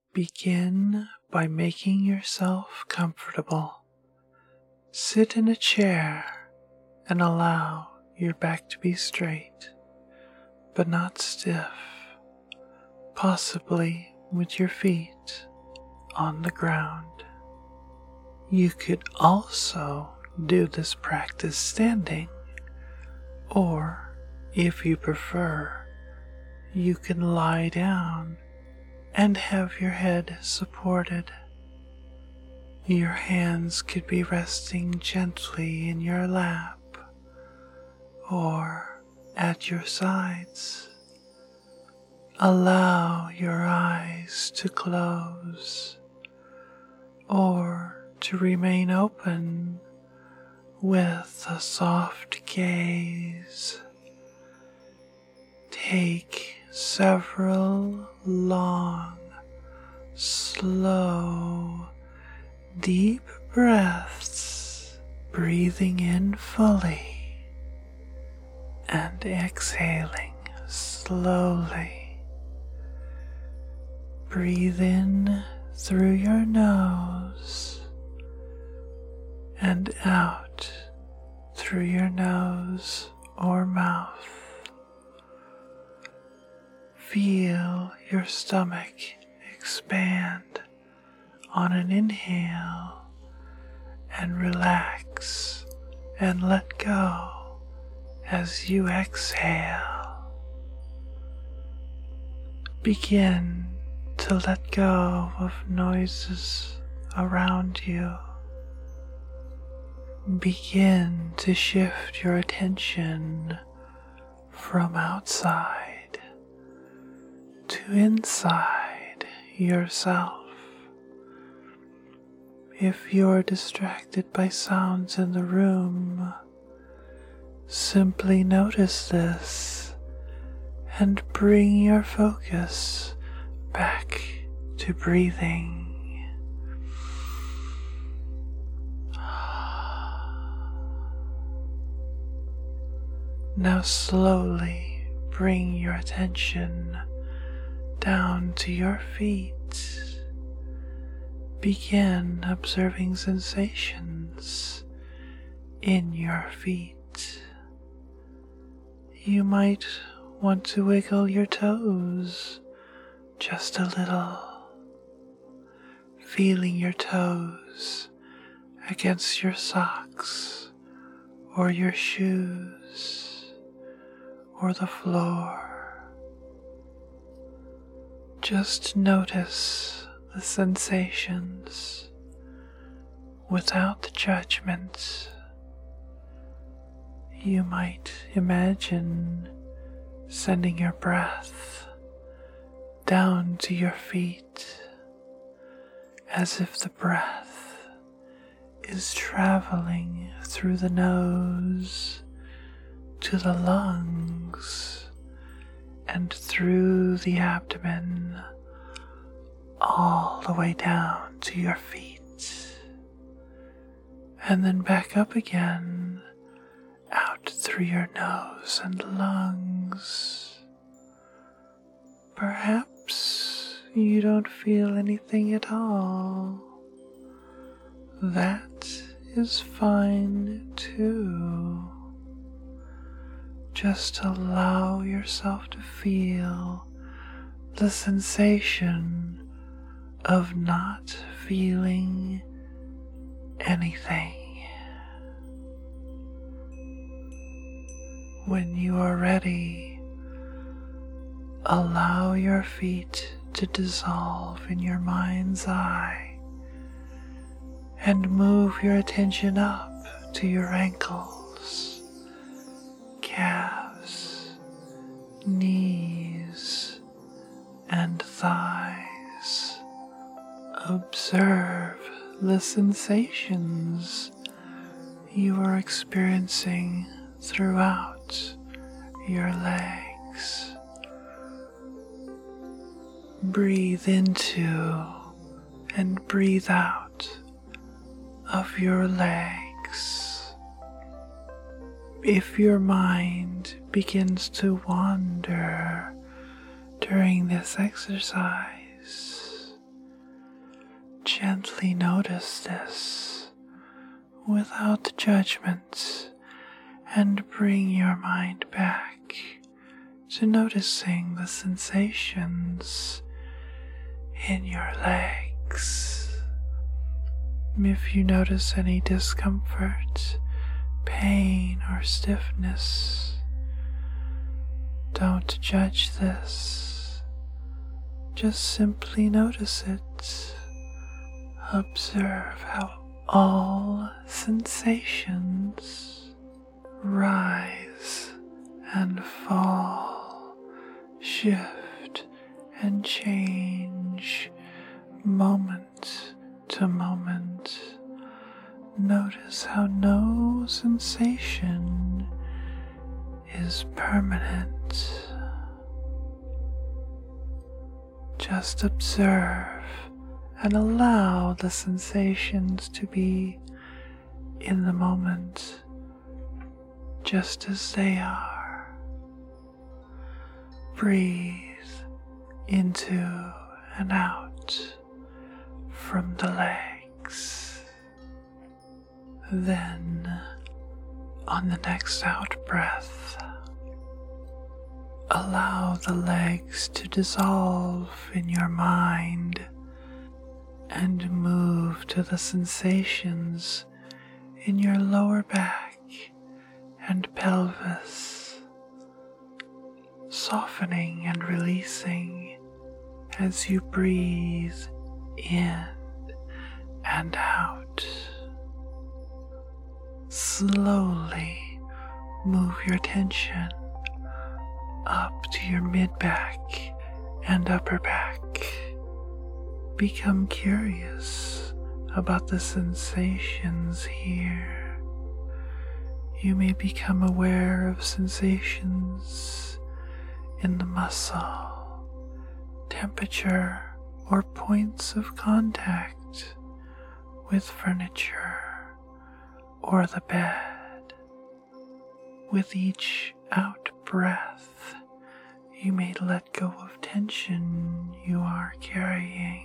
Begin by making yourself comfortable. Sit in a chair and allow your back to be straight, but not stiff, possibly with your feet on the ground. You could also do this practice standing, or if you prefer, you can lie down and have your head supported. Your hands could be resting gently in your lap or at your sides. Allow your eyes to close or to remain open with a soft gaze. Take several long, slow, deep breaths, breathing in fully and exhaling slowly. Breathe in through your nose and out through your nose or mouth. Feel your stomach expand on an inhale and relax and let go as you exhale. Begin to let go of noises around you. Begin to shift your attention from outside to inside yourself. If you're distracted by sounds in the room, simply notice this and bring your focus back to breathing. Now slowly bring your attention down to your feet. Begin observing sensations in your feet. You might want to wiggle your toes just a little, feeling your toes against your socks or your shoes or the floor. Just notice the sensations without judgment. You might imagine sending your breath down to your feet as if the breath is traveling through the nose to the lungs and through the abdomen, all the way down to your feet, and then back up again, out through your nose and lungs. Perhaps you don't feel anything at all. That is fine too. Just allow yourself to feel the sensation of not feeling anything. When you are ready, allow your feet to dissolve in your mind's eye and move your attention up to your ankles, calves, knees, and thighs. Observe the sensations you are experiencing throughout your legs. Breathe into and breathe out of your legs. If your mind begins to wander during this exercise, gently notice this without judgment and bring your mind back to noticing the sensations in your legs. If you notice any discomfort, pain, or stiffness, don't judge this. Just simply notice it. Observe how all sensations rise and fall, shift and change moment to moment. Notice how no sensation is permanent. Just observe and allow the sensations to be in the moment, just as they are. Breathe into and out from the legs. Then, on the next out breath, allow the legs to dissolve in your mind and move to the sensations in your lower back and pelvis, softening and releasing as you breathe in and out. Slowly move your attention up to your mid-back and upper back. Become curious about the sensations here. You may become aware of sensations in the muscle, temperature, or points of contact with furniture or the bed. With each out breath, you may let go of tension you are carrying,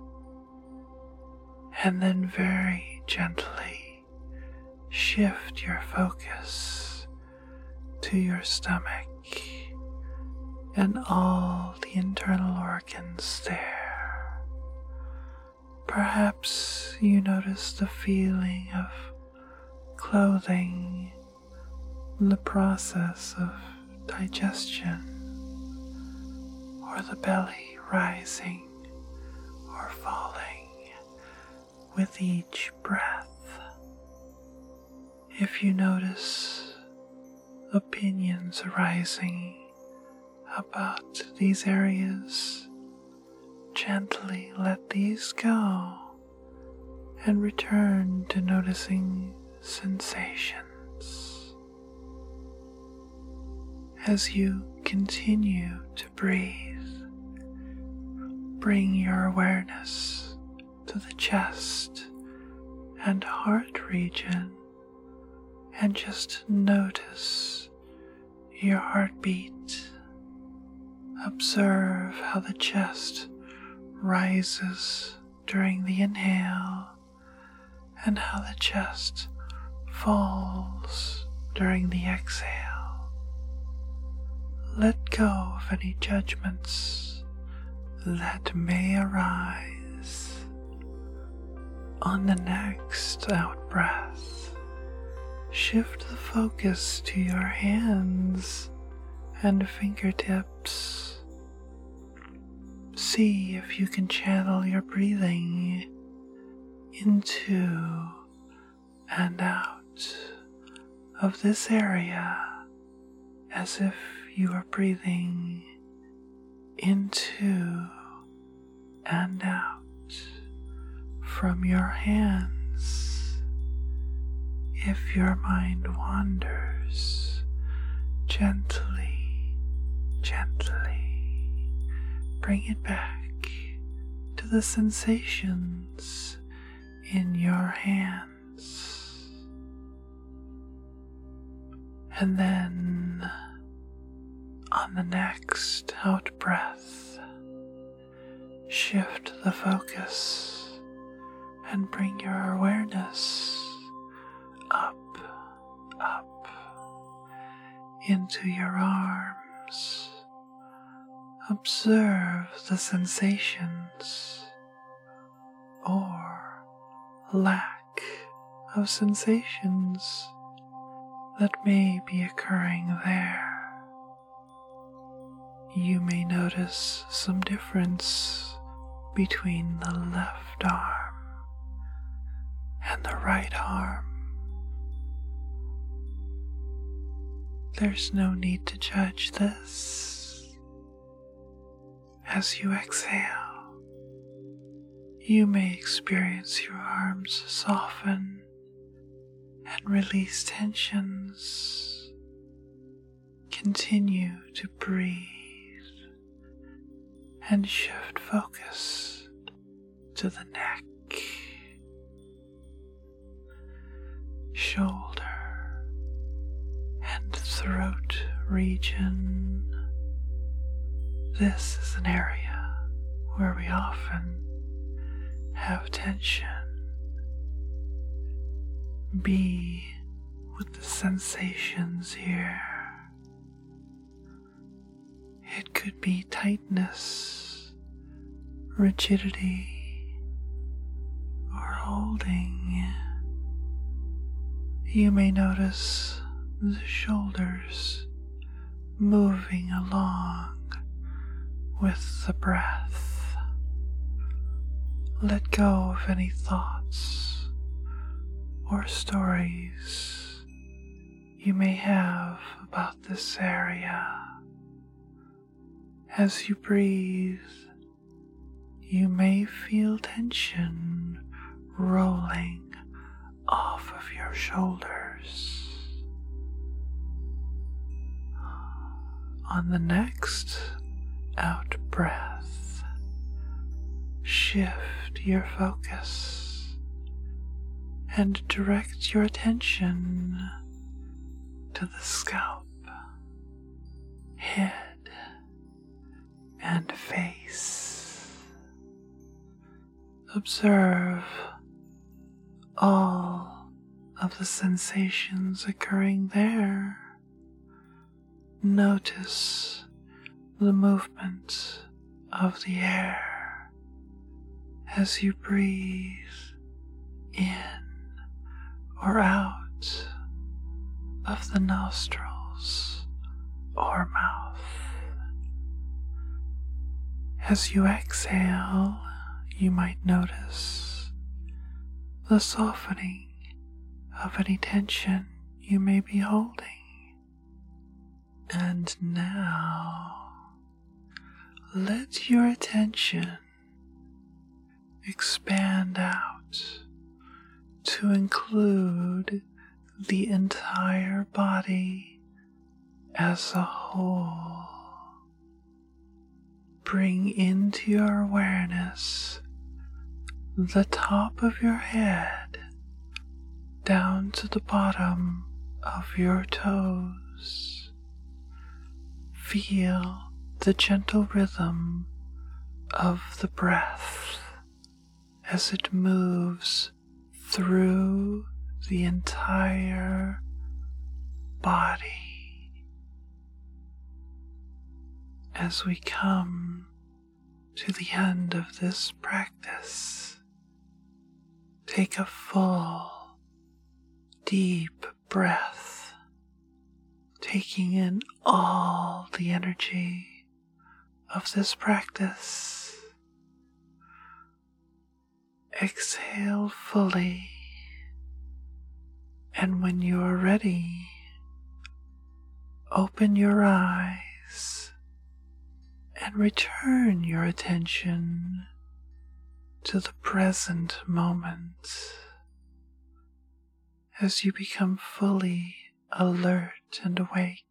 and then very gently shift your focus to your stomach and all the internal organs there. Perhaps you notice the feeling of clothing in the process of digestion, or the belly rising or falling with each breath. If you notice opinions arising about these areas, gently let these go and return to noticing sensations. As you continue to breathe, bring your awareness to the chest and heart region and just notice your heartbeat. Observe how the chest rises during the inhale and how the chest falls during the exhale. Let go of any judgments that may arise. On the next out breath, shift the focus to your hands and fingertips. See if you can channel your breathing into and out of this area as if you are breathing into and out from your hands. If your mind wanders, gently bring it back to the sensations in your hands. And then on the next out breath, shift the focus and bring your awareness up, up into your arms. Observe the sensations or lack of sensations that may be occurring there. You may notice some difference between the left arm and the right arm. There's no need to judge this. As you exhale, you may experience your arms soften and release tensions. Continue to breathe and shift focus to the neck, shoulder, and throat region. This is an area where we often have tension. Be with the sensations here. It could be tightness, rigidity, or holding. You may notice the shoulders moving along with the breath. Let go of any thoughts or stories you may have about this area. As you breathe, you may feel tension rolling off of your shoulders. On the next out breath, shift your focus and direct your attention to the scalp, head, and face. Observe all of the sensations occurring there. Notice the movement of the air as you breathe in or out of the nostrils or mouth. As you exhale, you might notice the softening of any tension you may be holding. And now, let your attention expand out to include the entire body as a whole. Bring into your awareness the top of your head down to the bottom of your toes. Feel the gentle rhythm of the breath as it moves through the entire body. As we come to the end of this practice, take a full, deep breath, taking in all the energy of this practice. Exhale fully, and when you are ready, open your eyes and return your attention to the present moment. As you become fully alert and awake,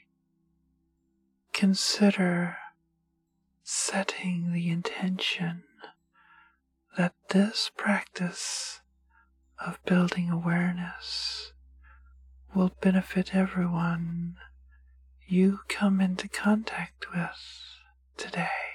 consider setting the intention that this practice of building awareness will benefit everyone you come into contact with today.